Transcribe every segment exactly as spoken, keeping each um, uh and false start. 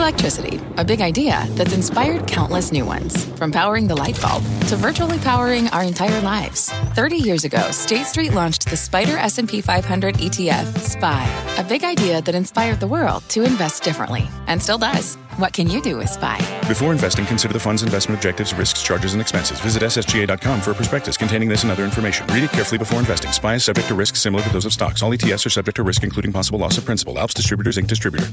Electricity, a big idea that's inspired countless new ones. From powering the light bulb to virtually powering our entire lives. thirty years ago, State Street launched the Spider S and P five hundred E T F, S P Y. A big idea that inspired the world to invest differently. And still does. What can you do with S P Y? Before investing, consider the fund's investment objectives, risks, charges, and expenses. Visit S S G A dot com for a prospectus containing this and other information. Read it carefully before investing. S P Y is subject to risks similar to those of stocks. All E T Fs are subject to risk, including possible loss of principal. Alps Distributors, Incorporated Distributor.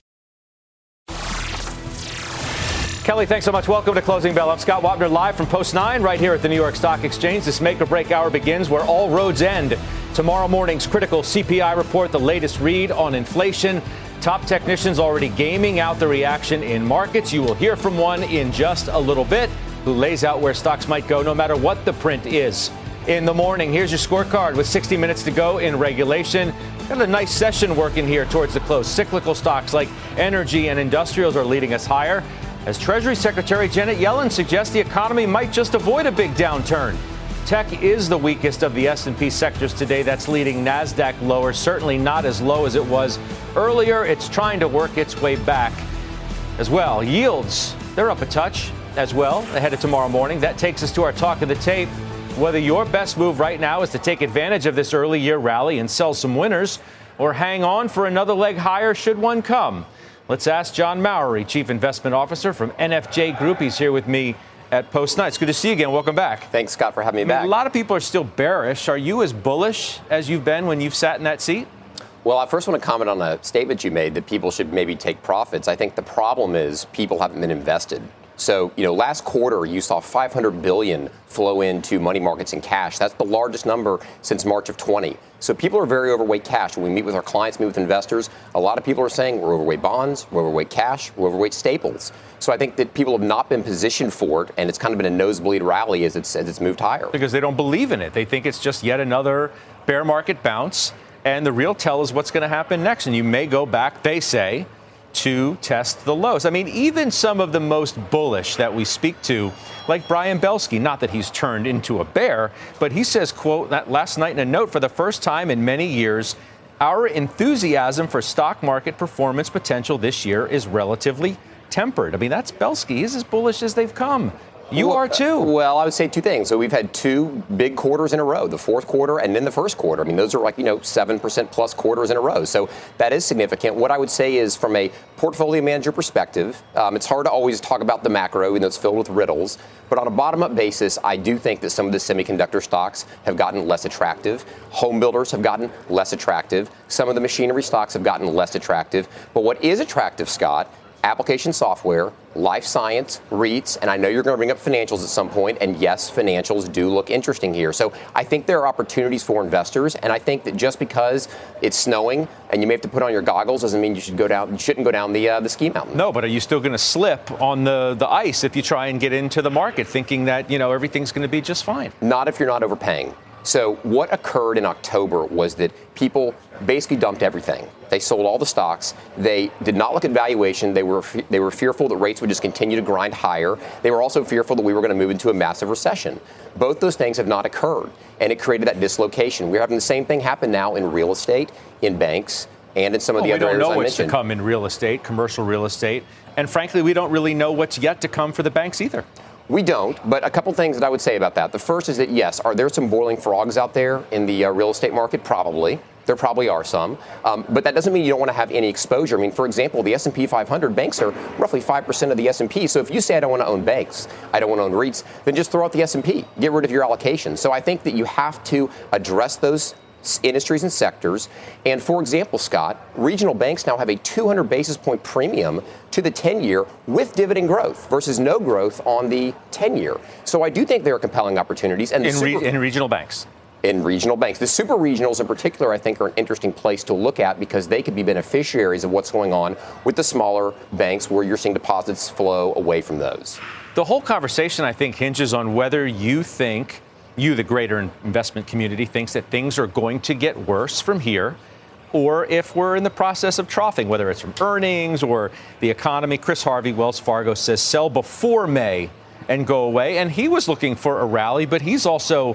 Kelly, thanks so much. Welcome to Closing Bell. I'm Scott Wapner, live from Post nine right here at the New York Stock Exchange. This make-or-break hour begins where all roads end. Tomorrow morning's critical C P I report, the latest read on inflation. Top technicians already gaming out the reaction in markets. You will hear from one in just a little bit who lays out where stocks might go no matter what the print is. In the morning, here's your scorecard with sixty minutes to go in regulation. Got a nice session working here towards the close. Cyclical stocks like energy and industrials are leading us higher, as Treasury Secretary Janet Yellen suggests the economy might just avoid a big downturn. Tech is the weakest of the S and P sectors today. That's leading NASDAQ lower, certainly not as low as it was earlier. It's trying to work its way back as well. Yields, they're up a touch as well ahead of tomorrow morning. That takes us to our talk of the tape. Whether your best move right now is to take advantage of this early year rally and sell some winners, or hang on for another leg higher should one come. Let's ask John Mowery, Chief Investment Officer from N F J Group. He's here with me at Post nine. It's good to see you again. Welcome back. Thanks, Scott, for having me I mean, back. A lot of people are still bearish. Are you as bullish as you've been when you've sat in that seat? Well, I first want to comment on a statement you made that people should maybe take profits. I think the problem is people haven't been invested. So, you know, last quarter, you saw five hundred billion dollars flow into money markets and cash. That's the largest number since March of twenty. So people are very overweight cash. When we meet with our clients, meet with investors, a lot of people are saying we're overweight bonds, we're overweight cash, we're overweight staples. So I think that people have not been positioned for it, and it's kind of been a nosebleed rally as it's, as it's moved higher. Because they don't believe in it. They think it's just yet another bear market bounce, and the real tell is what's going to happen next. And you may go back, they say, to test the lows. I mean, even some of the most bullish that we speak to, like Brian Belsky, not that he's turned into a bear, but he says, quote, that last night in a note, for the first time in many years, our enthusiasm for stock market performance potential this year is relatively tempered. I mean, that's Belsky. He's as bullish as they've come. You well, are too. Well, I would say two things. So we've had two big quarters in a row, the fourth quarter and then the first quarter. I mean, those are like, you know, seven percent plus quarters in a row. So that is significant. What I would say is from a portfolio manager perspective, um, it's hard to always talk about the macro, even though it's filled with riddles. But on a bottom-up basis, I do think that some of the semiconductor stocks have gotten less attractive. Home builders have gotten less attractive. Some of the machinery stocks have gotten less attractive. But what is attractive, Scott, application software, life science, REITs, and I know you're going to bring up financials at some point, and yes, financials do look interesting here. So I think there are opportunities for investors, and I think that just because it's snowing and you may have to put on your goggles doesn't mean you should go down. You shouldn't go down the uh, the ski mountain. No, but are you still going to slip on the, the ice if you try and get into the market thinking that, you know, everything's going to be just fine? Not if you're not overpaying. So what occurred in October was that people basically dumped everything. They sold all the stocks. They did not look at valuation. They were they were fearful that rates would just continue to grind higher. They were also fearful that we were going to move into a massive recession. Both those things have not occurred, and it created that dislocation. We're having the same thing happen now in real estate, in banks, and in some of well, the other areas I mentioned. We don't know what's to come in real estate, commercial real estate, and frankly, we don't really know what's yet to come for the banks either. We don't, but a couple things that I would say about that. The first is that, yes, are there some boiling frogs out there in the uh, real estate market? Probably. There probably are some. Um, but that doesn't mean you don't want to have any exposure. I mean, for example, the S and P five hundred banks are roughly five percent of the S and P. So if you say I don't want to own banks, I don't want to own REITs, then just throw out the S and P. Get rid of your allocation. So I think that you have to address those industries and sectors. And for example, Scott, regional banks now have a two hundred basis point premium to the ten-year with dividend growth versus no growth on the ten-year. So I do think there are compelling opportunities. And in, super, re- in regional banks. In regional banks. The super regionals in particular, I think, are an interesting place to look at because they could be beneficiaries of what's going on with the smaller banks where you're seeing deposits flow away from those. The whole conversation, I think, hinges on whether you think you, the greater investment community, thinks that things are going to get worse from here, or if we're in the process of troughing, whether it's from earnings or the economy. Chris Harvey, Wells Fargo, says sell before May and go away. And he was looking for a rally, but he's also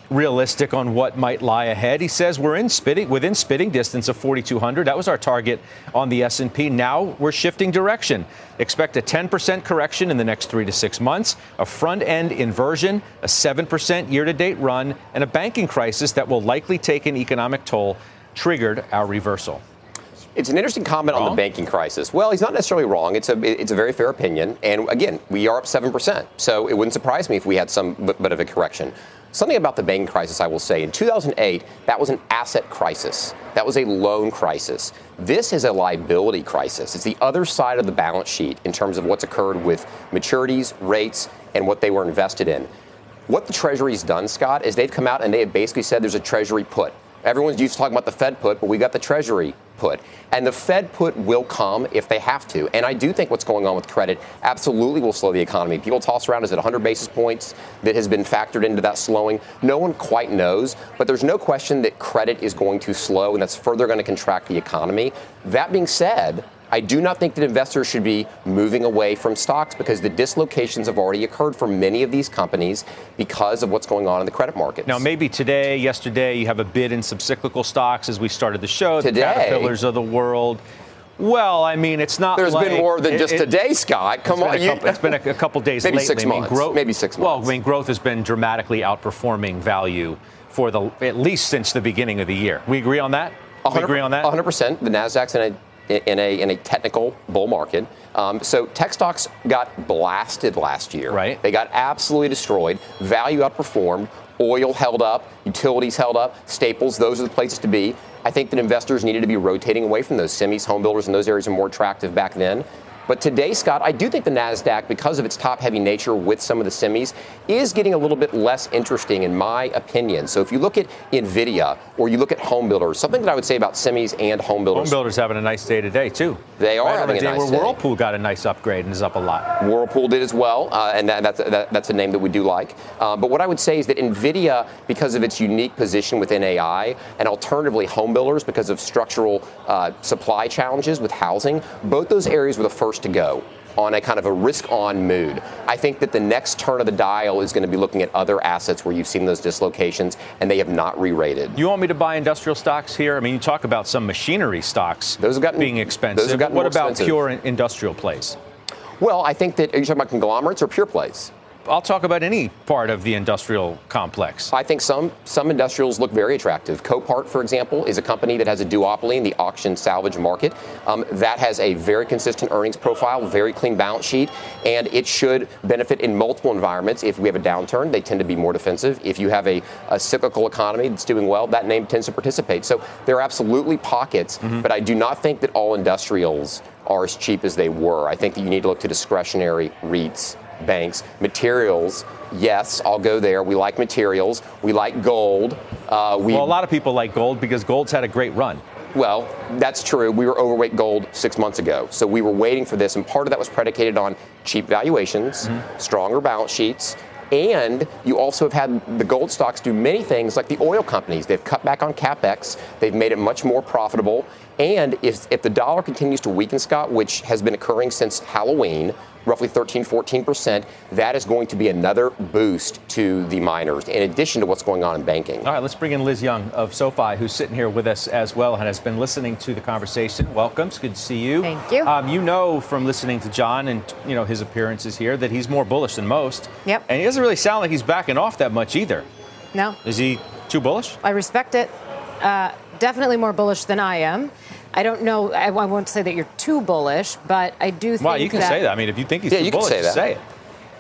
realistic on what might lie ahead. He says we're in spitting, within spitting distance of forty-two hundred. That was our target on the S and P. Now we're shifting direction. Expect a ten percent correction in the next three to six months, a front-end inversion, a seven percent year-to-date run, and a banking crisis that will likely take an economic toll triggered our reversal. It's an interesting comment wrong? on the banking crisis. Well, he's not necessarily wrong. It's a it's a very fair opinion. And again, we are up seven percent. So it wouldn't surprise me if we had some bit of a correction. Something about the banking crisis, I will say, in two thousand eight, that was an asset crisis. That was a loan crisis. This is a liability crisis. It's the other side of the balance sheet in terms of what's occurred with maturities, rates, and what they were invested in. What the Treasury's done, Scott, is they've come out and they have basically said there's a Treasury put. Everyone's used to talking about the Fed put, but we got the Treasury put. And the Fed put will come if they have to. And I do think what's going on with credit absolutely will slow the economy. People toss around, is it one hundred basis points that has been factored into that slowing? No one quite knows. But there's no question that credit is going to slow, and that's further going to contract the economy. That being said, I do not think that investors should be moving away from stocks because the dislocations have already occurred for many of these companies because of what's going on in the credit markets. Now, maybe today, yesterday, you have a bid in some cyclical stocks as we started the show. Today. The Caterpillars of the world. Well, I mean, it's not There's like... been more than it, just it, today, Scott. Come on. It's been, a couple, it's been a, a couple days maybe lately. Six I mean, months. Growth, maybe six months. Well, I mean, growth has been dramatically outperforming value for the at least since the beginning of the year. We agree on that? We agree on that? one hundred percent. The Nasdaq's in a in a in a technical bull market. Um, so tech stocks got blasted last year. Right. They got absolutely destroyed. Value outperformed. Oil held up. Utilities held up. Staples, those are the places to be. I think that investors needed to be rotating away from those semis, home builders, and those areas are more attractive back then. But today, Scott, I do think the Nasdaq, because of its top-heavy nature with some of the semis, is getting a little bit less interesting, in my opinion. So if you look at NVIDIA or you look at home builders, something that I would say about semis and home builders. Home builders having a nice day today, too. They are right having a, a day nice where day. Whirlpool got a nice upgrade and is up a lot. Whirlpool did as well, uh, and that, that's, that, that's a name that we do like. Uh, but what I would say is that NVIDIA, because of its unique position within A I, and alternatively home builders because of structural uh, supply challenges with housing, both those areas were the first to go on a kind of a risk-on mood. I think that the next turn of the dial is going to be looking at other assets where you've seen those dislocations and they have not re-rated. You want me to buy industrial stocks here? I mean, you talk about some machinery stocks those have gotten, being expensive. Those have gotten what more about expensive. pure industrial plays? Well, I think that, are you talking about conglomerates or pure plays? I'll talk about any part of the industrial complex. I think some some industrials look very attractive. Copart, for example, is a company that has a duopoly in the auction salvage market. Um, that has a very consistent earnings profile, very clean balance sheet, and it should benefit in multiple environments. If we have a downturn, they tend to be more defensive. If you have a, a cyclical economy that's doing well, that name tends to participate. So there are absolutely pockets, mm-hmm. but I do not think that all industrials are as cheap as they were. I think that you need to look to discretionary REITs, banks, materials. Yes, I'll go there. We like materials. We like gold. Uh, we, well, a lot of people like gold because gold's had a great run. Well, that's true. We were overweight gold six months ago. So we were waiting for this. And part of that was predicated on cheap valuations, mm-hmm. stronger balance sheets. And you also have had the gold stocks do many things like the oil companies. They've cut back on CapEx. They've made it much more profitable. And if, if the dollar continues to weaken, Scott, which has been occurring since Halloween, roughly thirteen, fourteen percent, that is going to be another boost to the miners, in addition to what's going on in banking. All right, let's bring in Liz Young of SoFi, who's sitting here with us as well and has been listening to the conversation. Welcome. It's good to see you. Thank you. Um, you know from listening to John and you know his appearances here that he's more bullish than most. Yep. And he doesn't really sound like he's backing off that much either. No. Is he too bullish? I respect it. Uh, definitely more bullish than I am. I don't know. I, I won't say that you're too bullish, but I do think Well, you can that say that. I mean, if you think he's yeah, too you bullish, can say, that. say it.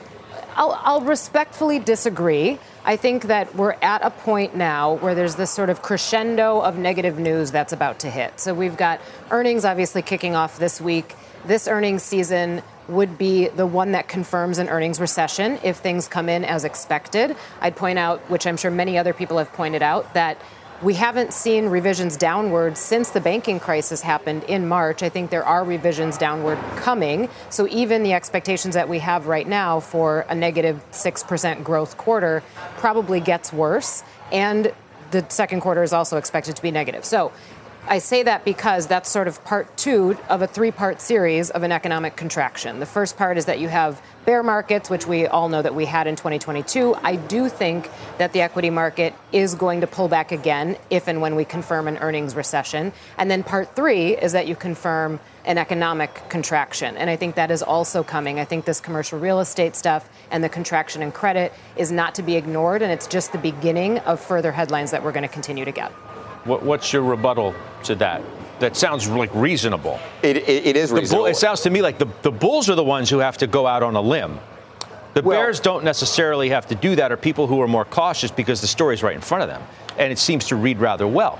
I'll, I'll respectfully disagree. I think that we're at a point now where there's this sort of crescendo of negative news that's about to hit. So we've got earnings obviously kicking off this week. This earnings season would be the one that confirms an earnings recession if things come in as expected. I'd point out, which I'm sure many other people have pointed out, that we haven't seen revisions downward since the banking crisis happened in March. I think there are revisions downward coming. So even the expectations that we have right now for a negative six percent growth quarter probably gets worse. And the second quarter is also expected to be negative. So I say that because that's sort of part two of a three-part series of an economic contraction. The first part is that you have bear markets, which we all know that we had in twenty twenty-two. I do think that the equity market is going to pull back again if and when we confirm an earnings recession. And then part three is that you confirm an economic contraction. And I think that is also coming. I think this commercial real estate stuff and the contraction in credit is not to be ignored, and it's just the beginning of further headlines that we're going to continue to get. What, what's your rebuttal to that? That sounds like reasonable. It, it, it is reasonable. Bull, it sounds to me like the, the Bulls are the ones who have to go out on a limb. The well, Bears don't necessarily have to do that, or people who are more cautious because the story's right in front of them. And it seems to read rather well.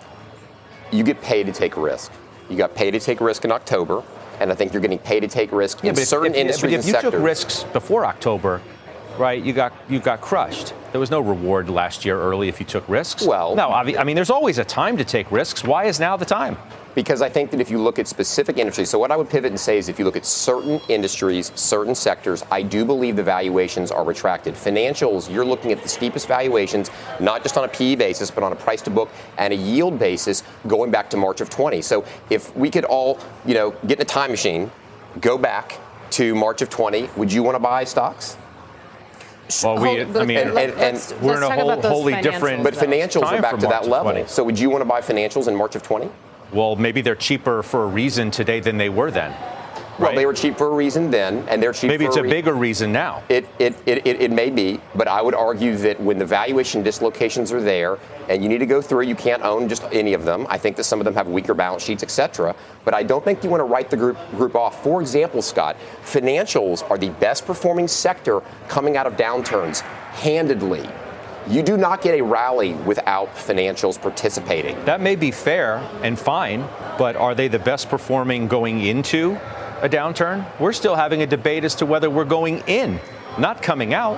You get paid to take risk. You got paid to take risk in October, and I think you're getting paid to take risk yeah, in certain if, industries but if and you sectors. took risks before October, right, you got you got crushed. There was no reward last year early if you took risks. Well, no, I mean, there's always a time to take risks. Why is now the time? Because I think that if you look at specific industries, so what I would pivot and say is if you look at certain industries, certain sectors, I do believe the valuations are retracted. Financials, you're looking at the steepest valuations, not just on a P E basis, but on a price to book and a yield basis going back to March of twenty. So if we could all, you know, get in a time machine, go back to March of twenty, would you want to buy stocks? Well, we, I mean, and, and, and we're in a whole, wholly different. But financials are back to that level. twenty. So would you want to buy financials in March of twenty? Well, maybe they're cheaper for a reason today than they were then. Well, right? They were cheap for a reason then, and they're cheap maybe for it's a, a re- bigger reason now. It, it, it, it, it may be, but I would argue that when the valuation dislocations are there, and you need to go through, you can't own just any of them. I think that some of them have weaker balance sheets, et cetera. But I don't think you want to write the group group off. For example, Scott, financials are the best performing sector coming out of downturns, handedly. You do not get a rally without financials participating. That may be fair and fine, but are they the best performing going into a downturn? We're still having a debate as to whether we're going in, not coming out.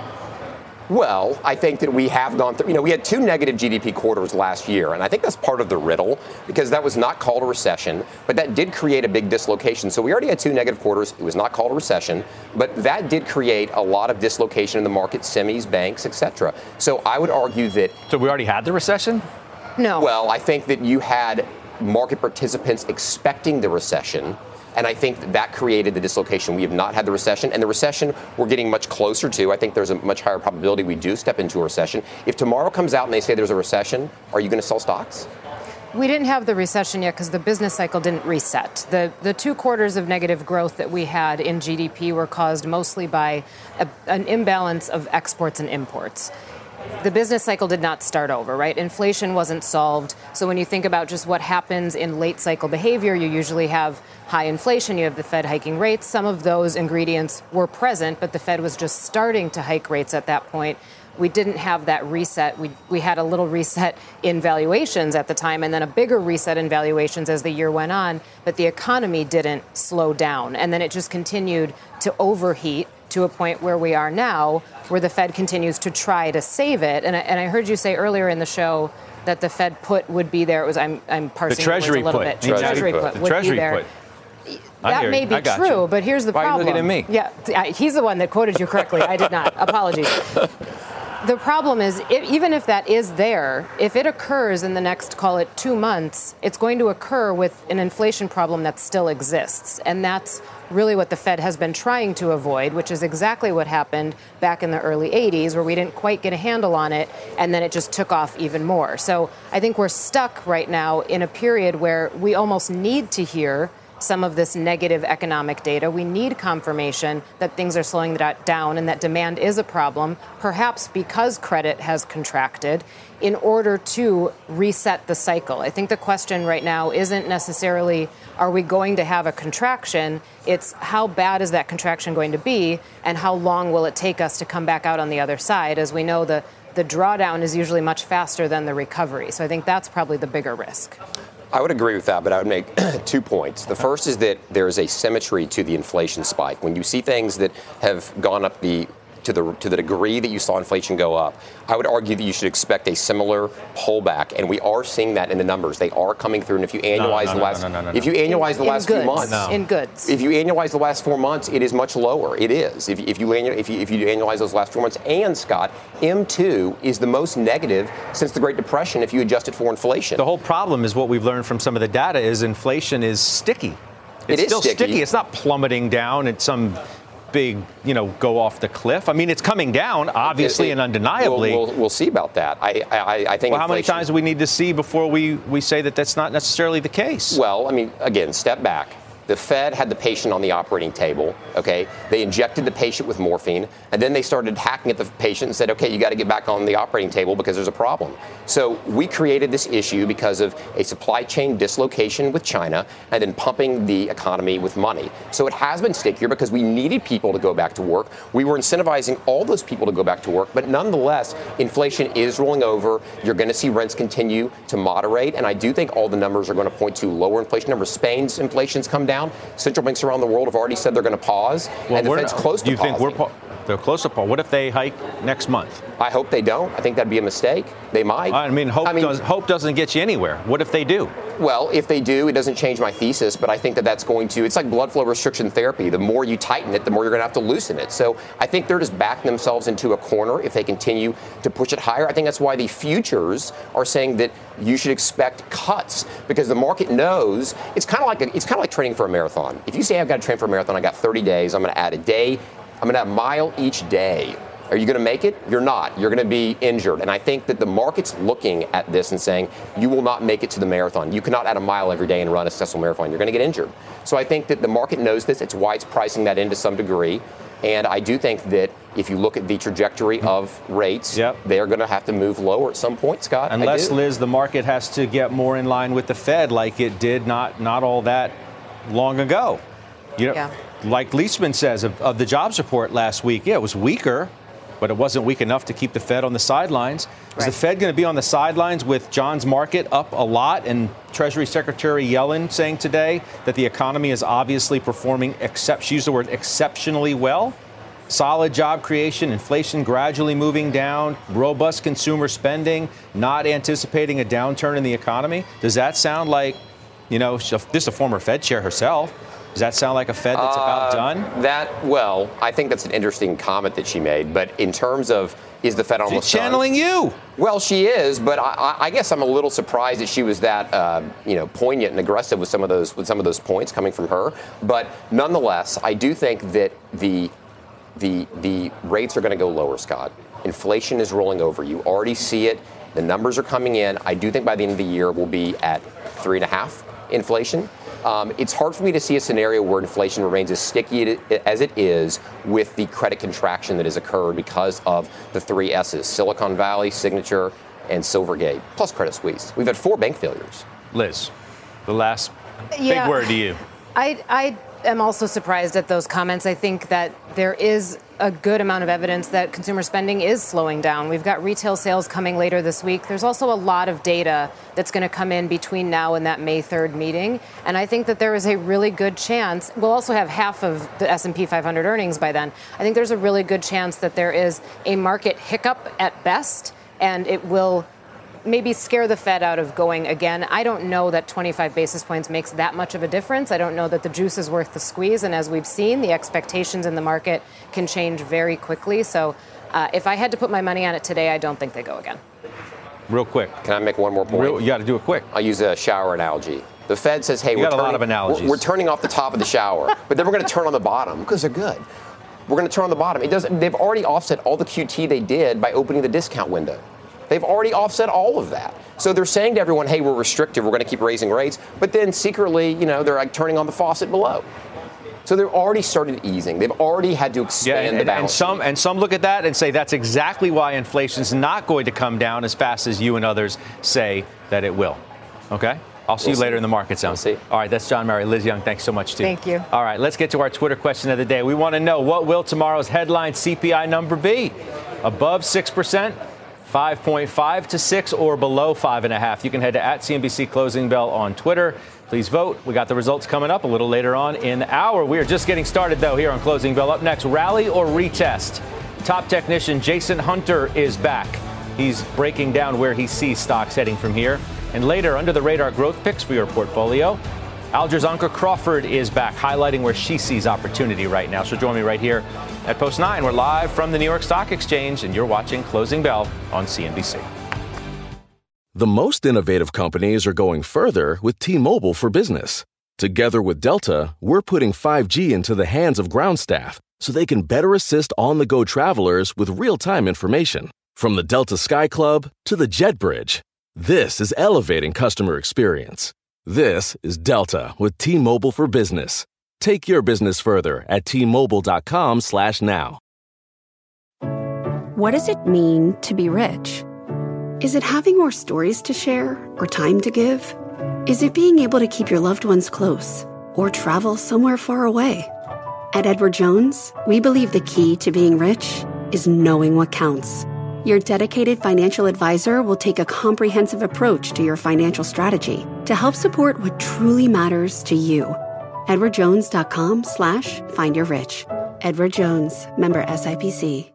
Well, I think that we have gone through, you know, we had two negative G D P quarters last year, and I think that's part of the riddle, because that was not called a recession, but that did create a big dislocation. So we already had two negative quarters. It was not called a recession, but that did create a lot of dislocation in the market, semis, banks, et cetera. So I would argue that... So we already had the recession? No. Well, I think that you had market participants expecting the recession, and I think that, that created the dislocation. We have not had the recession, and the recession we're getting much closer to. I think there's a much higher probability we do step into a recession. If tomorrow comes out and they say there's a recession, are you going to sell stocks? We didn't have the recession yet because the business cycle didn't reset. The the two quarters of negative growth that we had in G D P were caused mostly by a, an imbalance of exports and imports. The business cycle did not start over, right? Inflation wasn't solved. So when you think about just what happens in late cycle behavior, you usually have high inflation. You have the Fed hiking rates. Some of those ingredients were present, but the Fed was just starting to hike rates at that point. We didn't have that reset. We we had a little reset in valuations at the time, and then a bigger reset in valuations as the year went on. But the economy didn't slow down. And then it just continued to overheat to a point where we are now, where the Fed continues to try to save it. And I, and I heard you say earlier in the show that the Fed put would be there. It was I'm I'm parsing the Treasury the words a little put. bit. The Treasury Treasury put. put The would Treasury be there. Put. That may be true, you. but here's the Why problem. Why are you looking at me? Yeah, he's the one that quoted you correctly. I did not. Apologies. The problem is, it, even if that is there, if it occurs in the next, call it two months, it's going to occur with an inflation problem that still exists. And that's really what the Fed has been trying to avoid, which is exactly what happened back in the early eighties, where we didn't quite get a handle on it, and then it just took off even more. So I think we're stuck right now in a period where we almost need to hear some of this negative economic data. We need confirmation that things are slowing down and that demand is a problem, perhaps because credit has contracted, in order to reset the cycle. I think the question right now isn't necessarily, are we going to have a contraction? It's how bad is that contraction going to be, and how long will it take us to come back out on the other side? As we know, the, the drawdown is usually much faster than the recovery. So I think that's probably the bigger risk. I would agree with that, but I would make two points. The first is that there is a symmetry to the inflation spike. When you see things that have gone up the to the to the degree that you saw inflation go up, I would argue that you should expect a similar pullback, and we are seeing that in the numbers. They are coming through, and if you annualize no, no, the last, no, no, no, no, if you annualize in, the last in few months, no. in goods, if you annualize the last four months, it is much lower. It is. If, if you annu- if you if you annualize those last four months, and Scott, M two is the most negative since the Great Depression if you adjust it for inflation. The whole problem is what we've learned from some of the data is inflation is sticky. It's it is still sticky. sticky. It's not plummeting down at some big, you know, go off the cliff. I mean, it's coming down, obviously, it, it, and undeniably. We'll, we'll, we'll see about that. I, I, I think. Well, how many inflation, times do we need to see before we, we say that that's not necessarily the case? Well, I mean, again, step back. The Fed had the patient on the operating table, okay? They injected the patient with morphine, and then they started hacking at the patient and said, okay, you got to get back on the operating table because there's a problem. So we created this issue because of a supply chain dislocation with China and then pumping the economy with money. So it has been stickier because we needed people to go back to work. We were incentivizing all those people to go back to work, but nonetheless, inflation is rolling over. You're going to see rents continue to moderate, and I do think all the numbers are going to point to lower inflation numbers. Spain's inflation's come down. Central banks around the world have already said they're going to pause, well, and the Fed's close to you pausing. think we're pa- they're close to pause? What if they hike next month? I hope they don't. I think that'd be a mistake. They might. I mean, hope, I mean, does, hope doesn't get you anywhere. What if they do? Well, if they do, it doesn't change my thesis, but I think that that's going to, it's like blood flow restriction therapy. The more you tighten it, the more you're going to have to loosen it. So I think they're just backing themselves into a corner if they continue to push it higher. I think that's why the futures are saying that you should expect cuts because the market knows it's kind of like a, it's kind of like training for a marathon. If you say I've got to train for a marathon, I got thirty days, I'm going to add a day, I'm going to add a mile each day. Are you going to make it? You're not. You're going to be injured. And I think that the market's looking at this and saying, you will not make it to the marathon. You cannot add a mile every day and run a successful marathon. You're going to get injured. So I think that the market knows this. It's why it's pricing that in to some degree. And I do think that if you look at the trajectory of rates, yep. they're going to have to move lower at some point, Scott. Unless, Liz, the market has to get more in line with the Fed like it did not, not all that long ago. You know, yeah. Like Leisman says of, of the jobs report last week, yeah, it was weaker, but it wasn't weak enough to keep the Fed on the sidelines. Is right. the Fed going to be on the sidelines with John's market up a lot and Treasury Secretary Yellen saying today that the economy is obviously performing, except she used the word exceptionally well? Solid job creation, inflation gradually moving down, robust consumer spending, not anticipating a downturn in the economy. Does that sound like, you know, this is a former Fed chair herself. Does that sound like a Fed that's uh, about done? That, well, I think that's an interesting comment that she made. But in terms of, is the Fed almost She's channeling done? you. Well, she is, but I, I guess I'm a little surprised that she was that, uh, you know, poignant and aggressive with some of those with some of those points coming from her. But nonetheless, I do think that the the the rates are going to go lower, Scott. Inflation is rolling over. You already see it. The numbers are coming in. I do think by the end of the year we'll be at three and a half inflation. Um, it's hard for me to see a scenario where inflation remains as sticky as it is with the credit contraction that has occurred because of the three S's, Silicon Valley, Signature, and Silvergate, plus Credit Suisse. We've had four bank failures. Liz, the last yeah, big word to you. I, I am also surprised at those comments. I think that there is a good amount of evidence that consumer spending is slowing down. We've got retail sales coming later this week. There's also a lot of data that's going to come in between now and that May third meeting. And I think that there is a really good chance, we'll also have half of the S and P five hundred earnings by then. I think there's a really good chance that there is a market hiccup at best, and it will maybe scare the Fed out of going again. I don't know that twenty-five basis points makes that much of a difference. I don't know that the juice is worth the squeeze. And as we've seen, the expectations in the market can change very quickly. So uh, if I had to put my money on it today, I don't think they go again. Real quick. Can I make one more point? Real, you got to do it quick. I'll use a shower analogy. The Fed says, hey, you we're, got turning, a lot of analogies. We're, we're turning off the top of the shower, but then we're going to turn on the bottom because they're good. We're going to turn on the bottom. It doesn't. They've already offset all the Q T they did by opening the discount window. They've already offset all of that. So they're saying to everyone, hey, we're restrictive, we're going to keep raising rates. But then secretly, you know, they're like turning on the faucet below. So they've already started easing. They've already had to expand yeah, and, the balance and some sheet. And some look at that and say that's exactly why inflation is not going to come down as fast as you and others say that it will. Okay? I'll see we'll you later see. in the market zone. We'll see. All right, that's John Murray. Liz Young, thanks so much, too. Thank you. All right, let's get to our Twitter question of the day. We want to know, what will tomorrow's headline C P I number be? Above six percent? five point five to six or below five and a half. You can head to at C N B C Closing Bell on Twitter. Please vote. We got the results coming up a little later on in the hour. We are just getting started, though, here on Closing Bell. Up next, rally or retest? top technician Jason Hunter is back. He's breaking down where he sees stocks heading from here. And later, under the radar growth picks for your portfolio, Alger's Anka Crawford is back, highlighting where she sees opportunity right now. She'll join me right here at Post nine. We're live from the New York Stock Exchange, and you're watching Closing Bell on C N B C. The most innovative companies are going further with T-Mobile for Business. Together with Delta, we're putting five G into the hands of ground staff so they can better assist on-the-go travelers with real-time information. From the Delta Sky Club to the Jet Bridge, this is elevating customer experience. This is Delta with T-Mobile for Business. Take your business further at T Mobile dot com slash now. What does it mean to be rich? Is it having more stories to share or time to give? Is it being able to keep your loved ones close or travel somewhere far away? At Edward Jones, we believe the key to being rich is knowing what counts. Your dedicated financial advisor will take a comprehensive approach to your financial strategy to help support what truly matters to you. Edward Jones dot com slash find your rich. Edward Jones, member S I P C.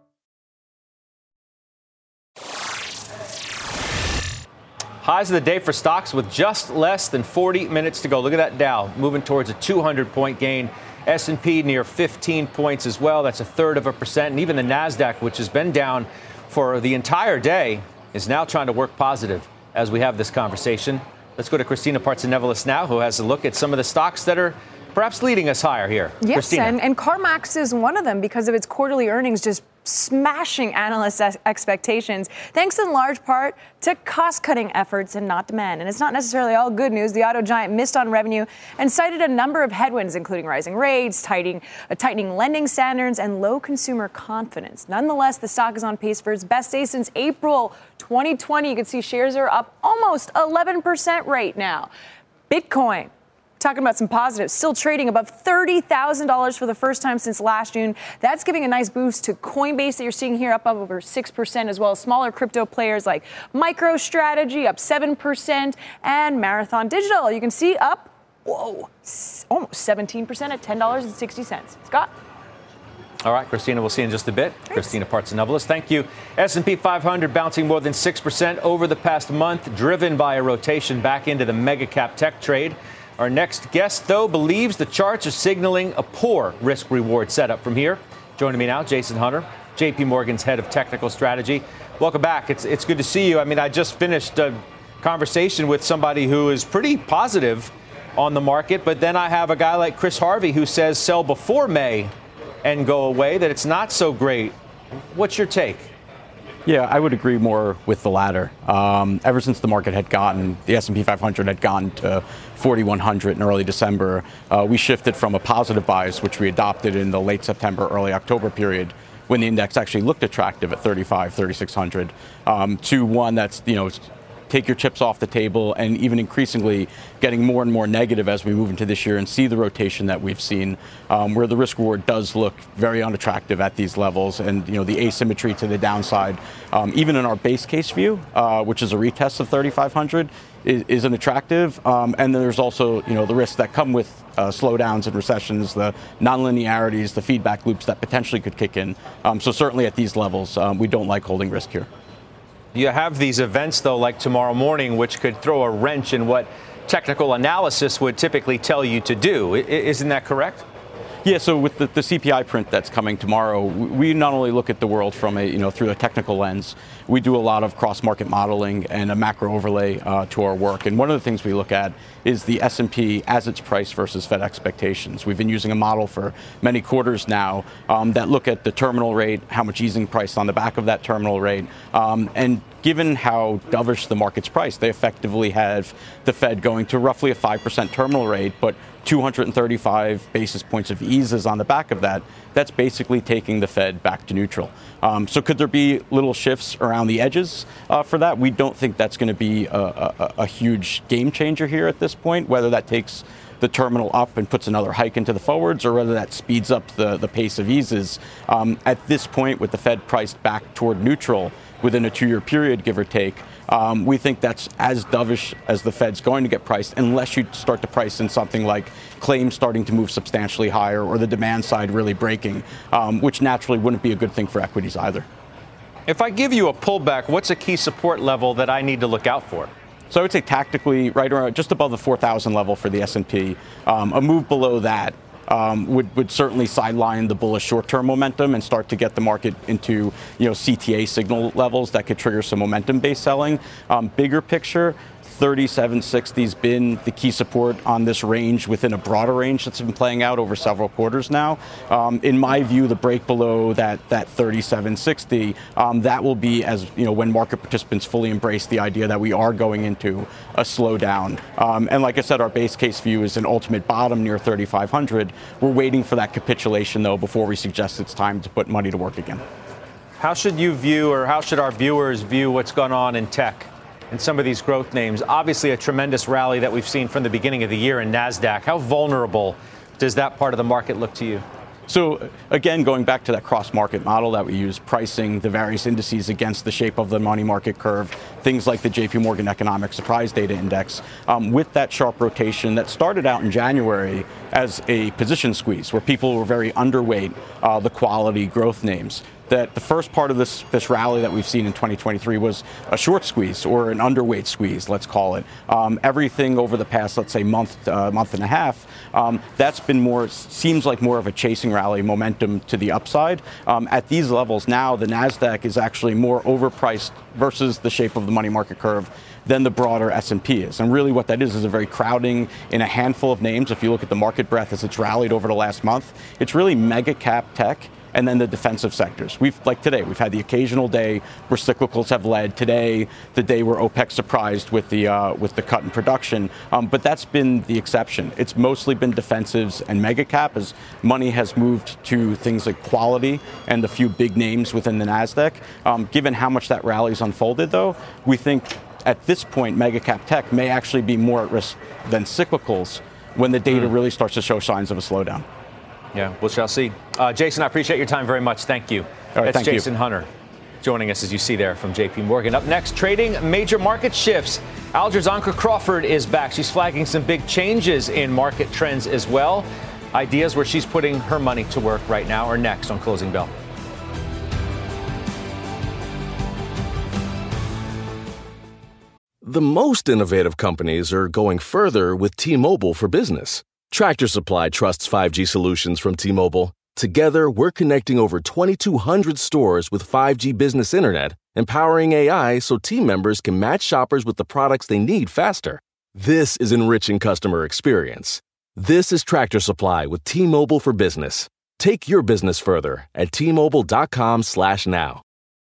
Highs of the day for stocks with just less than forty minutes to go. Look at that Dow moving towards a two hundred point gain. S and P near fifteen points as well. That's a third of a percent. And even the NASDAQ, which has been down for the entire day, is now trying to work positive as we have this conversation. Let's go to Christina Partsinevelos now, who has a look at some of the stocks that are perhaps leading us higher here. Yes, and, and CarMax is one of them because of its quarterly earnings just smashing analysts' expectations, thanks in large part to cost-cutting efforts and not demand. And it's not necessarily all good news. The auto giant missed on revenue and cited a number of headwinds, including rising rates, tightening, uh, tightening lending standards, and low consumer confidence. Nonetheless, the stock is on pace for its best day since April twenty twenty. You can see shares are up almost eleven percent right now. Bitcoin, talking about some positives, still trading above thirty thousand dollars for the first time since last June. That's giving a nice boost to Coinbase that you're seeing here, up over six percent, as well as smaller crypto players like MicroStrategy up seven percent and Marathon Digital. You can see up, whoa, almost seventeen percent at ten dollars and sixty cents. Scott? All right, Christina, we'll see you in just a bit. Thanks. Christina Partsinevelos, thank you. S and P five hundred bouncing more than six percent over the past month, driven by a rotation back into the mega cap tech trade. Our next guest, though, believes the charts are signaling a poor risk-reward setup from here. Joining me now, Jason Hunter, J P Morgan's head of technical strategy. Welcome back. It's it's good to see you. I mean, I just finished a conversation with somebody who is pretty positive on the market, but then I have a guy like Chris Harvey who says sell before May and go away, that it's not so great. What's your take? Yeah, I would agree more with the latter. Um, ever since the market had gotten, the S and P five hundred had gone to forty-one hundred in early December, uh, we shifted from a positive bias, which we adopted in the late September, early October period, when the index actually looked attractive at thirty-five, thirty-six hundred, um, to one that's, you know, take your chips off the table, and even increasingly getting more and more negative as we move into this year and see the rotation that we've seen, um, where the risk reward does look very unattractive at these levels, and you know the asymmetry to the downside, um, even in our base case view, uh, which is a retest of thirty-five hundred, is, is an attractive. Um, and then there's also you know the risks that come with uh, slowdowns and recessions, the nonlinearities, the feedback loops that potentially could kick in. Um, so certainly at these levels, um, we don't like holding risk here. You have these events, though, like tomorrow morning, which could throw a wrench in what technical analysis would typically tell you to do. I- isn't that correct? Yeah, so with the, the C P I print that's coming tomorrow, we not only look at the world from a, you know, through a technical lens, we do a lot of cross-market modeling and a macro overlay uh, to our work. And one of the things we look at is the S and P as it's priced versus Fed expectations. We've been using a model for many quarters now um, that look at the terminal rate, how much easing priced on the back of that terminal rate, um, and given how dovish the market's priced, they effectively have the Fed going to roughly a five percent terminal rate, but two hundred thirty-five basis points of eases on the back of that. That's basically taking the Fed back to neutral. Um, so could there be little shifts around the edges uh, for that? We don't think that's going to be a, a, a huge game changer here at this point. Whether that takes the terminal up and puts another hike into the forwards, or whether that speeds up the, the pace of eases. Um, at this point, with the Fed priced back toward neutral within a two-year period, give or take, um, we think that's as dovish as the Fed's going to get priced, unless you start to price in something like claims starting to move substantially higher or the demand side really breaking, um, which naturally wouldn't be a good thing for equities either. If I give you a pullback, what's a key support level that I need to look out for? So I would say tactically right around just above the four thousand level for the S and P. Um, a move below that um, would, would certainly sideline the bullish short-term momentum and start to get the market into, you know, C T A signal levels that could trigger some momentum-based selling. Um, bigger picture, thirty-seven sixty has been the key support on this range within a broader range that's been playing out over several quarters now. Um, in my view, the break below that that thirty-seven sixty, um, that will be, as you know, when market participants fully embrace the idea that we are going into a slowdown. Um, and like I said, our base case view is an ultimate bottom near thirty-five hundred. We're waiting for that capitulation, though, before we suggest it's time to put money to work again. How should you view, or how should our viewers view what's gone on in tech and some of these growth names? Obviously, a tremendous rally that we've seen from the beginning of the year in NASDAQ. How vulnerable does that part of the market look to you? So again, going back to that cross-market model that we use, pricing the various indices against the shape of the money market curve, things like the J P Morgan Economic Surprise Data Index, um, with that sharp rotation that started out in January as a position squeeze, where people were very underweight uh, the quality growth names. That the first part of this, this rally that we've seen in twenty twenty-three was a short squeeze, or an underweight squeeze, let's call it. Um, everything over the past, let's say, month, uh, month and a half, um, that's been more, seems like more of a chasing rally, momentum to the upside. Um, at these levels now, the NASDAQ is actually more overpriced versus the shape of the money market curve than the broader S and P is. And really what that is is a very crowding in a handful of names. If you look at the market breadth as it's rallied over the last month, it's really mega cap tech and then the defensive sectors. We've, like today, we've had the occasional day where cyclicals have led. Today, the day where OPEC surprised with the uh, with the cut in production. Um, but that's been the exception. It's mostly been defensives and mega cap as money has moved to things like quality and the few big names within the NASDAQ. Um, given how much that rally's unfolded, though, we think at this point, mega cap tech may actually be more at risk than cyclicals when the data mm. really starts to show signs of a slowdown. Yeah, we shall see. Uh, Jason, I appreciate your time very much. Thank you. All right, That's thank Jason you. Hunter joining us, as you see there, from J P Morgan. Up next, trading major market shifts. Alger's Ankur Crawford is back. She's flagging some big changes in market trends as well. Ideas where she's putting her money to work right now are next on Closing Bell. The most innovative companies are going further with T-Mobile for Business. Tractor Supply trusts five G solutions from T-Mobile. Together, we're connecting over twenty-two hundred stores with five G business internet, empowering A I so team members can match shoppers with the products they need faster. This is enriching customer experience. This is Tractor Supply with T-Mobile for Business. Take your business further at T Mobile dot com slash now.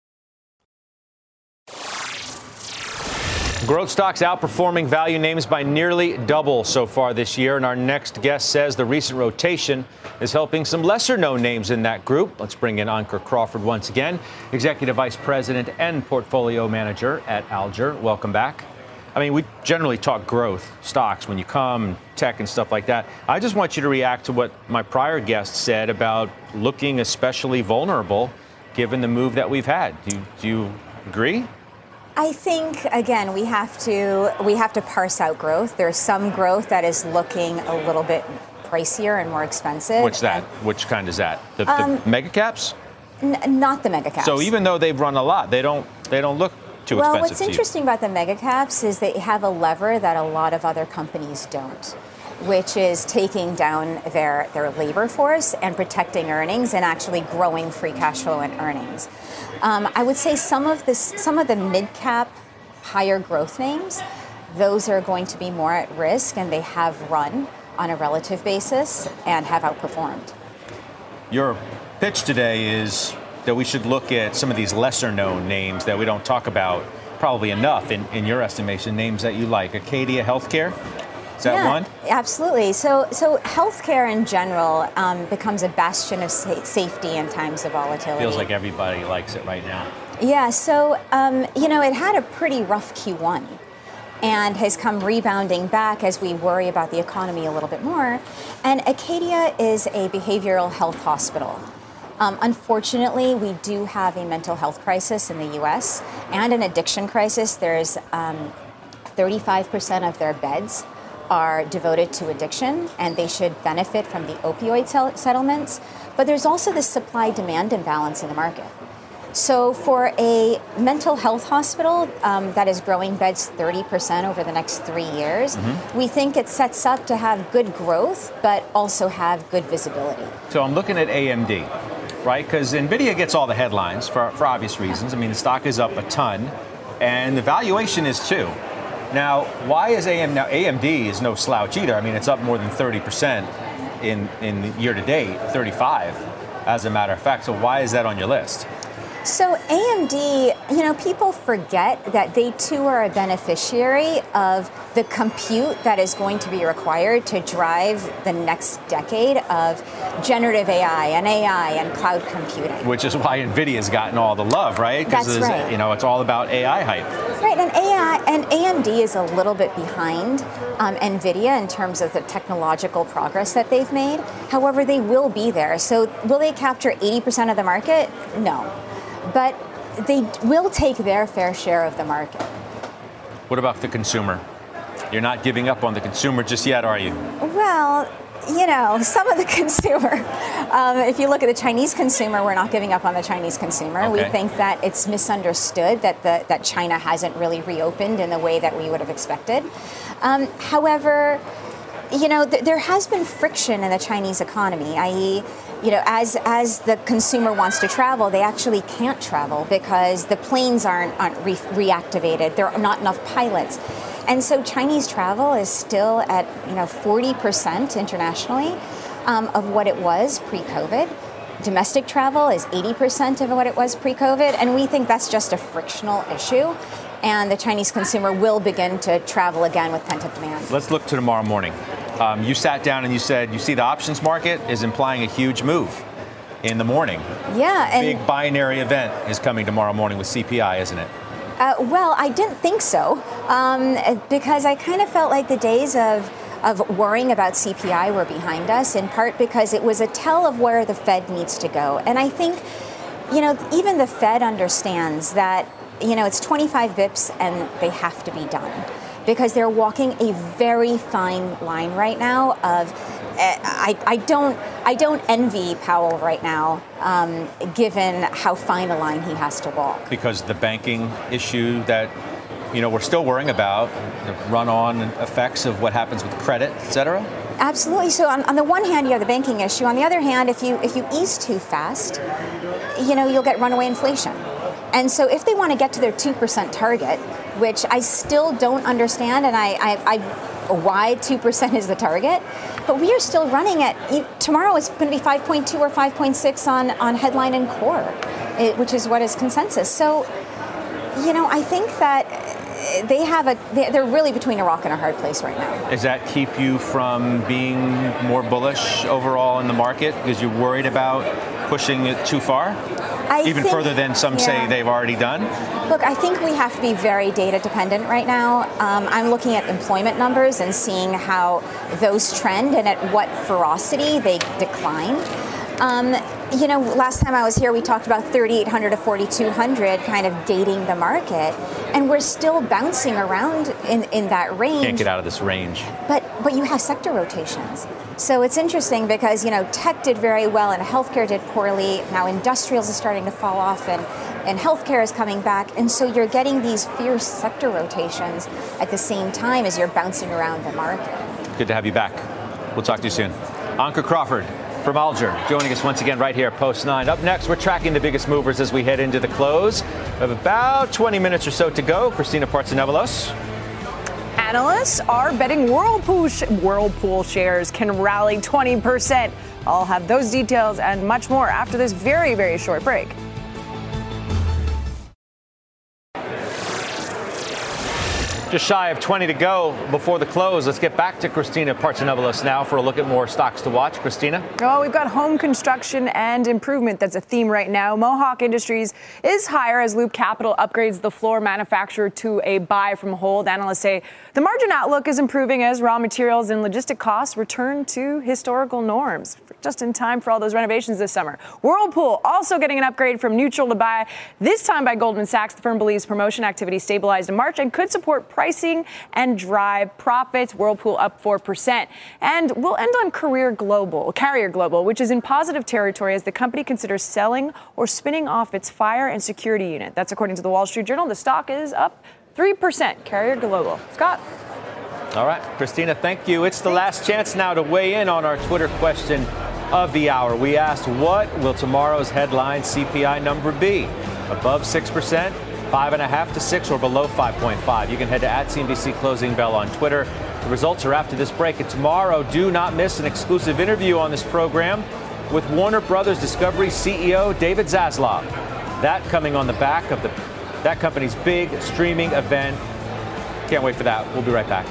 Growth stocks outperforming value names by nearly double so far this year. And our next guest says the recent rotation is helping some lesser-known names in that group. Let's bring in Ankur Crawford once again, Executive Vice President and Portfolio Manager at Alger. Welcome back. I mean, we generally talk growth stocks when you come, tech and stuff like that. I just want you to react to what my prior guest said about looking especially vulnerable given the move that we've had. Do you, do you agree? I think, again, we have to we have to parse out growth. There's some growth that is looking a little bit pricier and more expensive. What's that? And, Which kind is that? The, um, the mega caps? N- not the mega caps. So even though they've run a lot, they don't they don't look too well, expensive. Well, what's to interesting you. about the mega caps is they have a lever that a lot of other companies don't, which is taking down their, their labor force and protecting earnings and actually growing free cash flow and earnings. Um, I would say some of this, some of the mid-cap, higher growth names, those are going to be more at risk, and they have run on a relative basis and have outperformed. Your pitch today is that we should look at some of these lesser-known names that we don't talk about probably enough, in, in your estimation, names that you like. Acadia Healthcare? Is that yeah, one? Absolutely. So, so healthcare in general um, becomes a bastion of sa- safety in times of volatility. Feels like everybody likes it right now. Yeah. So, um, you know, it had a pretty rough Q one, and has come rebounding back as we worry about the economy a little bit more. And Acadia is a behavioral health hospital. Um, unfortunately, we do have a mental health crisis in the U S and an addiction crisis. There's um, thirty-five percent of their beds are devoted to addiction, and they should benefit from the opioid sell- settlements. But there's also this supply-demand imbalance in the market. So for a mental health hospital um, that is growing beds thirty percent over the next three years, mm-hmm. we think it sets up to have good growth, but also have good visibility. So I'm looking at A M D, right? Because NVIDIA gets all the headlines for, for obvious reasons. I mean, the stock is up a ton, and the valuation is too. Now, why is A M D? Now, A M D is no slouch either. I mean, it's up more than thirty percent in, in year to date, thirty-five, as a matter of fact. So why is that on your list? So A M D, you know, people forget that they too are a beneficiary of the compute that is going to be required to drive the next decade of generative A I and A I and cloud computing. Which is why NVIDIA's gotten all the love, right? That's right. You know, it's all about A I hype. Right, and A I and A M D is a little bit behind um, NVIDIA in terms of the technological progress that they've made. However, they will be there. So will they capture eighty percent of the market? No. But they will take their fair share of the market. What about the consumer? You're not giving up on the consumer just yet, are you? Well, you know, some of the consumer. Um, if you look at the Chinese consumer, we're not giving up on the Chinese consumer. Okay. We think that it's misunderstood that the, that China hasn't really reopened in the way that we would have expected. Um, however, you know, th- there has been friction in the Chinese economy, that is, you know, as as the consumer wants to travel, they actually can't travel because the planes aren't, aren't re- reactivated. There are not enough pilots. And so Chinese travel is still at, you know, forty percent internationally um, of what it was pre-COVID. Domestic travel is eighty percent of what it was pre-COVID. And we think that's just a frictional issue. And the Chinese consumer will begin to travel again with pent-up demand. Let's look to tomorrow morning. Um, you sat down and you said, you see the options market is implying a huge move in the morning. Yeah. And big binary event is coming tomorrow morning with C P I, isn't it? Uh, well, I didn't think so, um, because I kind of felt like the days of of worrying about C P I were behind us, in part because it was a tell of where the Fed needs to go. And I think, you know, even the Fed understands that, you know, it's twenty-five bips and they have to be done, because they're walking a very fine line right now of, uh, I, I don't I don't envy Powell right now, um, given how fine a line he has to walk. Because the banking issue that, you know, we're still worrying about, the run-on effects of what happens with credit, et cetera? Absolutely. So on, on the one hand, you have the banking issue. On the other hand, if you if you ease too fast, you know, you'll get runaway inflation. And so if they want to get to their two percent target, which I still don't understand, and I, I, I why two percent is the target, but we are still running at, tomorrow is going to be five point two or five point six on, on headline and core, it, which is what is consensus. So, you know, I think that they have a, they're really between a rock and a hard place right now. Does that keep you from being more bullish overall in the market because you're worried about pushing it too far? I Even think, further than some yeah. say they've already done? Look, I think we have to be very data dependent right now. Um, I'm looking at employment numbers and seeing how those trend and at what ferocity they decline. Um, you know, last time I was here, we talked about thirty-eight hundred to forty-two hundred kind of gating the market, and we're still bouncing around in, in that range. Can't get out of this range. But but you have sector rotations. So it's interesting because, you know, tech did very well and healthcare did poorly. Now industrials is starting to fall off and, and healthcare is coming back. And so you're getting these fierce sector rotations at the same time as you're bouncing around the market. Good to have you back. We'll talk to you soon. Anka Crawford from Alger, joining us once again right here at Post nine. Up next, we're tracking the biggest movers as we head into the close. We have about twenty minutes or so to go. Christina Partsinevelos. Analysts are betting Whirlpool, sh- Whirlpool shares can rally twenty percent. I'll have those details and much more after this very, very short break. Just shy of twenty to go before the close. Let's get back to Christina Partsinevelos now for a look at more stocks to watch. Christina? Oh, we've got home construction and improvement. That's a theme right now. Mohawk Industries is higher as Loop Capital upgrades the floor manufacturer to a buy from hold. Analysts say the margin outlook is improving as raw materials and logistic costs return to historical norms. Just in time for all those renovations this summer. Whirlpool also getting an upgrade from neutral to buy, this time by Goldman Sachs. The firm believes promotion activity stabilized in March and could support pricing and drive profits. Whirlpool up four percent. And we'll end on Career Global, Carrier Global, which is in positive territory as the company considers selling or spinning off its fire and security unit. That's according to the Wall Street Journal. The stock is up three percent. Carrier Global. Scott. All right, Christina, thank you. It's the last chance now to weigh in on our Twitter question of the hour. We asked, what will tomorrow's headline C P I number be? Above six percent, five point five to six, or below five point five? You can head to at C N B C Closing Bell on Twitter. The results are after this break. And tomorrow, do not miss an exclusive interview on this program with Warner Brothers Discovery C E O David Zaslav. That coming on the back of the that company's big streaming event. Can't wait for that. We'll be right back.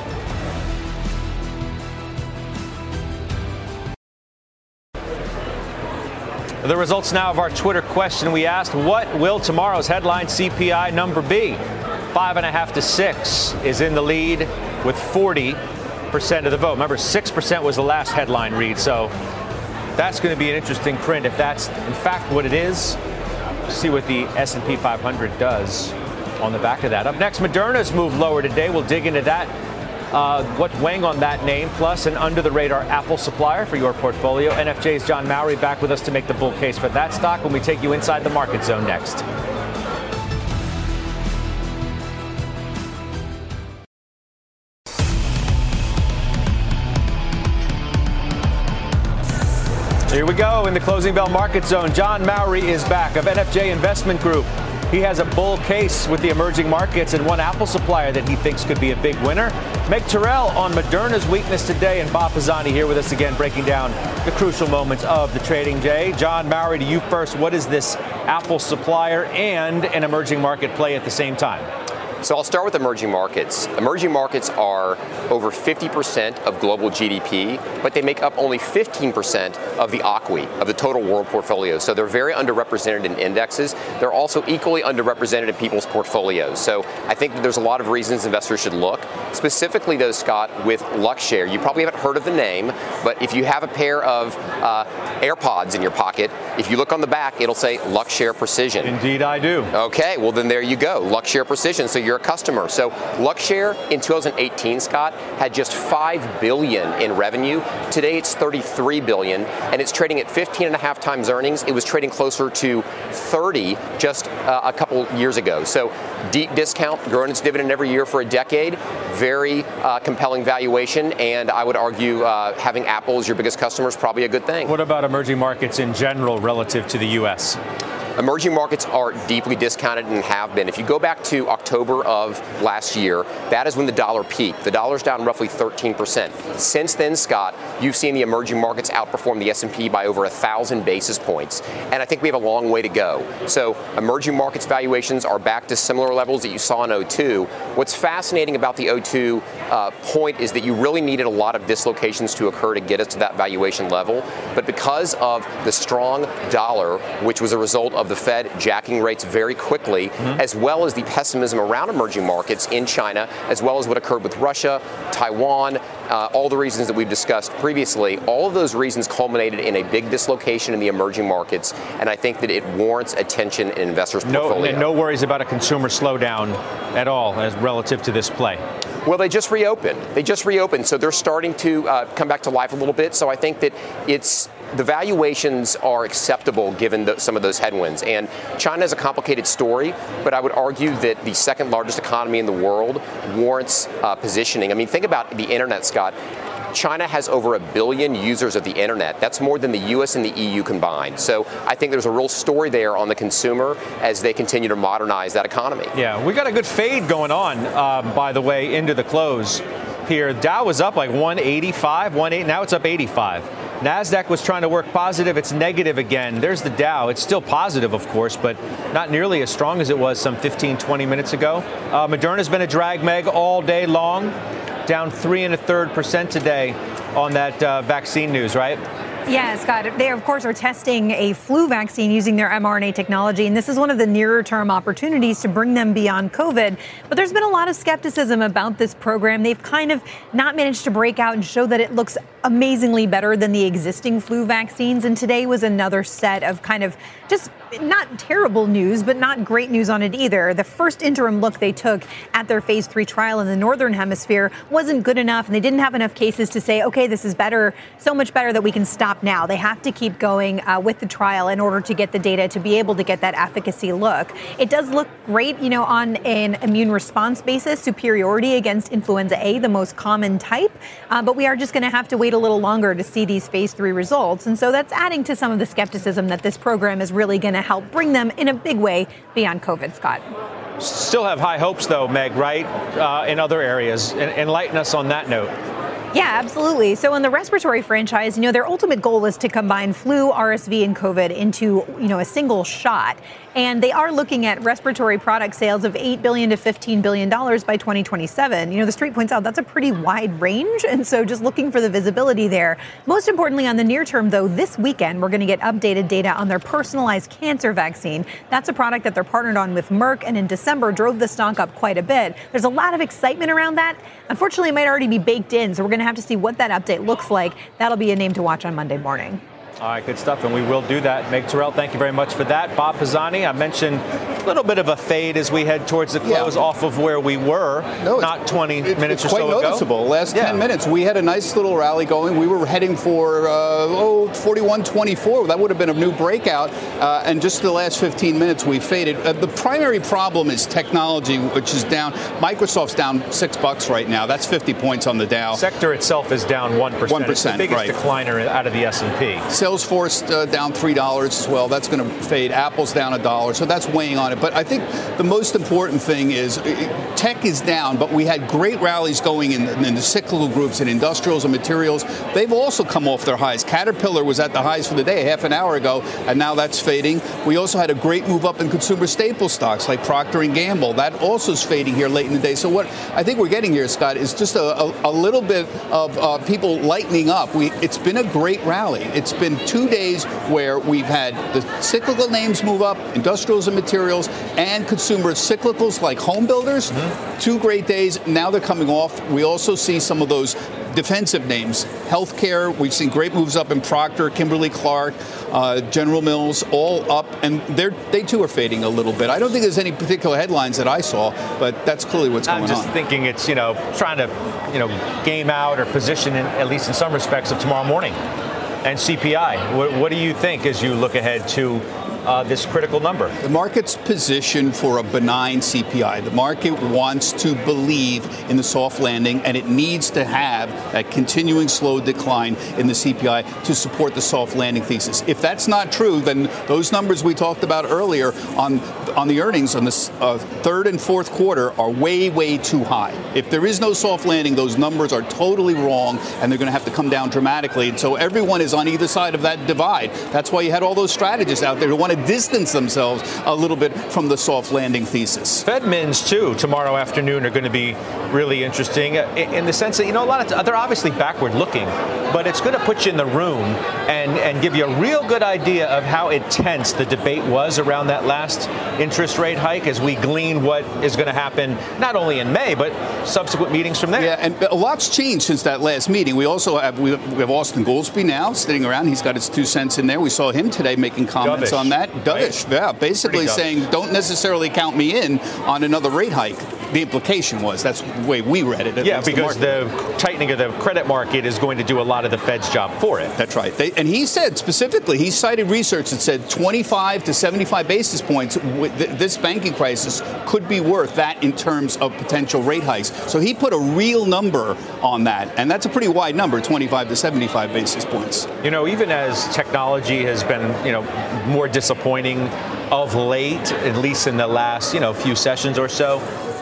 The results now of our Twitter question. We asked, what will tomorrow's headline C P I number be? Five and a half to six is in the lead with forty percent of the vote. Remember, six percent was the last headline read. So that's going to be an interesting print. If that's in fact what it is, see what the S and P five hundred does on the back of that. Up next, Moderna's moved lower today. We'll dig into that. Uh, what's weighing on that name, plus an under-the-radar Apple supplier for your portfolio. N F J's John Mowry back with us to make the bull case for that stock when we take you inside the market zone next. Here we go in the Closing Bell Market Zone. John Mowry is back of N F J Investment Group. He has a bull case with the emerging markets and one Apple supplier that he thinks could be a big winner. Meg Terrell on Moderna's weakness today, and Bob Pisani here with us again, breaking down the crucial moments of the trading day. John Mowry, to you first. What is this Apple supplier and an emerging market play at the same time? So I'll start with emerging markets. Emerging markets are over fifty percent of global G D P, but they make up only fifteen percent of the A C W I, of the total world portfolio. So they're very underrepresented in indexes. They're also equally underrepresented in people's portfolios. So I think that there's a lot of reasons investors should look. Specifically, though, Scott, with Luxshare. You probably haven't heard of the name, but if you have a pair of uh, AirPods in your pocket, if you look on the back, it'll say Luxshare Precision. Indeed, I do. Okay, well then there you go, Luxshare Precision. So you're a customer. So Luxshare in two thousand eighteen, Scott, had just five billion dollars in revenue. Today it's thirty-three billion dollars, and it's trading at fifteen and a half times earnings. It was trading closer to thirty just uh, a couple years ago. So deep discount, growing its dividend every year for a decade. Very uh, compelling valuation, and I would argue uh, having Apple as your biggest customer is probably a good thing. What about emerging markets in general relative to the U S? Emerging markets are deeply discounted and have been. If you go back to October of last year, that is when the dollar peaked. The dollar's down roughly thirteen percent. Since then, Scott, you've seen the emerging markets outperform the S and P by over one thousand basis points. And I think we have a long way to go. So emerging markets valuations are back to similar levels that you saw in oh two. What's fascinating about the oh two uh, point is that you really needed a lot of dislocations to occur to get us to that valuation level. But because of the strong dollar, which was a result of of the Fed jacking rates very quickly, mm-hmm. as well as the pessimism around emerging markets in China, as well as what occurred with Russia, Taiwan, uh, all the reasons that we've discussed previously, all of those reasons culminated in a big dislocation in the emerging markets, and I think that it warrants attention in investors' portfolio. No, no worries about a consumer slowdown at all as relative to this play. Well, they just reopened. They just reopened, so they're starting to uh, come back to life a little bit. So I think that it's the valuations are acceptable given the, some of those headwinds. And China is a complicated story, but I would argue that the second largest economy in the world warrants uh, positioning. I mean, think about the internet, Scott. China has over a billion users of the internet. That's more than the U S and the E U combined. So I think there's a real story there on the consumer as they continue to modernize that economy. Yeah, we got a good fade going on, uh, by the way, into the close here. Dow was up like one eighty-five, one eighty. Now it's up eighty-five. NASDAQ was trying to work positive. It's negative again. There's the Dow. It's still positive, of course, but not nearly as strong as it was some fifteen, twenty minutes ago. Uh, Moderna's been a drag, Meg, all day long. Down three and a third percent today on that uh, vaccine news, right? Yeah, Scott, they, of course, are testing a flu vaccine using their mRNA technology, and this is one of the nearer-term opportunities to bring them beyond COVID. But there's been a lot of skepticism about this program. They've kind of not managed to break out and show that it looks amazingly better than the existing flu vaccines, and today was another set of kind of just not terrible news, but not great news on it either. The first interim look they took at their phase three trial in the Northern Hemisphere wasn't good enough, and they didn't have enough cases to say, okay, this is better, so much better that we can stop now. They have to keep going uh, with the trial in order to get the data to be able to get that efficacy look. It does look great, you know, on an immune response basis, superiority against influenza A, the most common type, uh, but we are just going to have to wait a little longer to see these phase three results. And so that's adding to some of the skepticism that this program is really going to help bring them in a big way beyond COVID, Scott. Still have high hopes, though, Meg, right, uh, in other areas. Enlighten us on that note. Yeah, absolutely. So in the respiratory franchise, you know, their ultimate goal is to combine flu, R S V, and COVID into, you know, a single shot. And they are looking at respiratory product sales of eight billion dollars to fifteen billion dollars by twenty twenty-seven. You know, the Street points out that's a pretty wide range. And so just looking for the visibility there. Most importantly, on the near term, though, this weekend, we're going to get updated data on their personalized cancer vaccine. That's a product that they're partnered on with Merck, and in December drove the stock up quite a bit. There's a lot of excitement around that. Unfortunately, it might already be baked in. So we're going to have to see what that update looks like. That'll be a name to watch on Monday morning. All right, good stuff, and we will do that. Meg Terrell, thank you very much for that. Bob Pisani, I mentioned a little bit of a fade as we head towards the close yeah. off of where we were, no, not twenty it's, minutes it's or so ago. Quite noticeable. Last yeah. ten minutes, we had a nice little rally going. We were heading for, uh, oh, forty-one twenty-four. That would have been a new breakout. Uh, and just the last fifteen minutes, we faded. Uh, the primary problem is technology, which is down. Microsoft's down six bucks right now. That's fifty points on the Dow. Sector itself is down one percent. one percent, it's the biggest right. decliner out of the S and P. Salesforce uh, down three dollars as well. That's going to fade. Apple's down a dollar. So that's weighing on it. But I think the most important thing is uh, tech is down, but we had great rallies going in, in the cyclical groups in industrials and materials. They've also come off their highs. Caterpillar was at the highs for the day half an hour ago, and now that's fading. We also had a great move up in consumer staple stocks like Procter and Gamble. That also is fading here late in the day. So what I think we're getting here, Scott, is just a, a, a little bit of uh, people lightening up. We, it's been a great rally. It's been two days where we've had the cyclical names move up, industrials and materials, and consumer cyclicals like home builders. Mm-hmm. Two great days. Now they're coming off. We also see some of those defensive names. Healthcare, we've seen great moves up in Procter, Kimberly-Clark, uh, General Mills, all up, and they're, they too are fading a little bit. I don't think there's any particular headlines that I saw, but that's clearly what's going on. I'm just on. thinking it's, you know, trying to, you know, game out or position, in, at least in some respects, of tomorrow morning. And C P I, what, what do you think as you look ahead to uh, this critical number? The market's positioned for a benign C P I. The market wants to believe in the soft landing, and it needs to have that continuing slow decline in the C P I to support the soft landing thesis. If that's not true, then those numbers we talked about earlier on on the earnings on the uh, third and fourth quarter are way, way too high. If there is no soft landing, those numbers are totally wrong, and they're going to have to come down dramatically. And so everyone is on either side of that divide. That's why you had all those strategists out there who want to distance themselves a little bit from the soft landing thesis. Fed mins, too, tomorrow afternoon are going to be really interesting in the sense that, you know, a lot of, they're obviously backward looking, but it's going to put you in the room and, and give you a real good idea of how intense the debate was around that last interest rate hike as we glean what is going to happen not only in May, but subsequent meetings from there. Yeah, and a lot's changed since that last meeting. We also have, we have Austin Goolsbee now sitting around. He's got his two cents in there. We saw him today making comments Dovish. on that. Dovish, right? Yeah, basically saying don't necessarily count me in on another rate hike. The implication was, that's the way we read it. Yeah, because the, the tightening of the credit market is going to do a lot of the Fed's job for it. That's right. They, and he said specifically, he cited research that said twenty-five to seventy-five basis points with th- this banking crisis could be worth that in terms of potential rate hikes. So he put a real number on that, and that's a pretty wide number, twenty-five to seventy-five basis points. You know, even as technology has been, you know, more disappointing of late, at least in the last, you know, few sessions or so,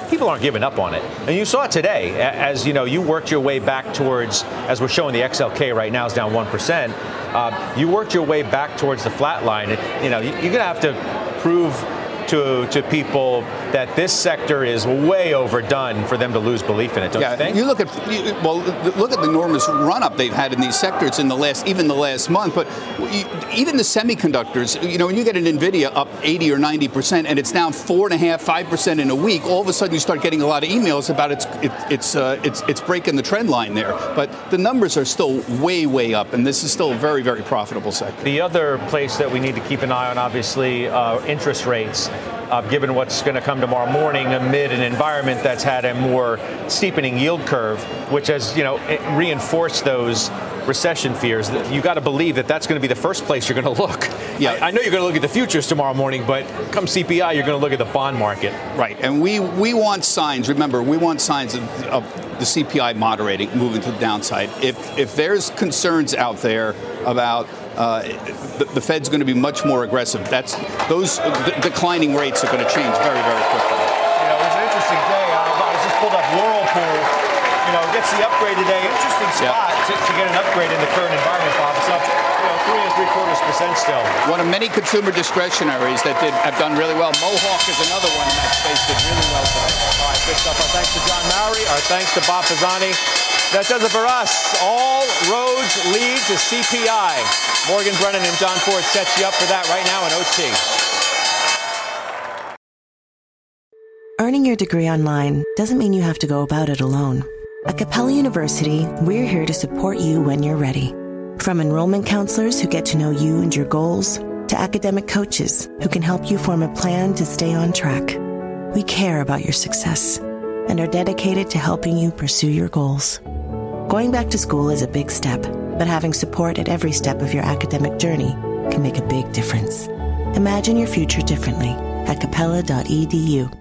people aren't giving up on it. And you saw it today, as you know, you worked your way back towards, as we're showing the X L K right now is down one percent. Uh, you worked your way back towards the flat line. It, you know, you're going to have to prove to to people that this sector is way overdone for them to lose belief in it, don't yeah, you think? You look at you, well, look at the enormous run-up they've had in these sectors in the last, even the last month. But even the semiconductors, you know, when you get an Nvidia up eighty or ninety percent and it's down four and a half, five percent in a week, all of a sudden you start getting a lot of emails about it's it, it's uh, it's it's breaking the trend line there. But the numbers are still way, way up, and this is still a very, very profitable sector. The other place that we need to keep an eye on, obviously, uh, interest rates. Uh, given what's going to come tomorrow morning amid an environment that's had a more steepening yield curve, which has, you know, reinforced those recession fears. You got to believe that that's going to be the first place you're going to look. Yeah, I, I know you're going to look at the futures tomorrow morning, but come C P I, you're going to look at the bond market. Right, and we we want signs. Remember, we want signs of, of the C P I moderating, moving to the downside. If if there's concerns out there about Uh, the, the Fed's going to be much more aggressive. That's those uh, d- declining rates are going to change very, very quickly. You know, it was an interesting day. I, I just pulled up Whirlpool. You know, gets the upgrade today. Interesting spot yeah. to, to get an upgrade in the current environment, Bob. It's up, you know, three and three quarters percent still. One of many consumer discretionaries that did have done really well. Mohawk is another one in that space did really well today. All right, good stuff. Our thanks to John Mowry. Our thanks to Bob Pisani. That does it for us. All roads lead to C P I. Morgan Brennan and John Ford sets you up for that right now in O T. Earning your degree online doesn't mean you have to go about it alone. At Capella University, we're here to support you when you're ready. From enrollment counselors who get to know you and your goals, to academic coaches who can help you form a plan to stay on track. We care about your success and are dedicated to helping you pursue your goals. Going back to school is a big step, but having support at every step of your academic journey can make a big difference. Imagine your future differently at capella dot e d u.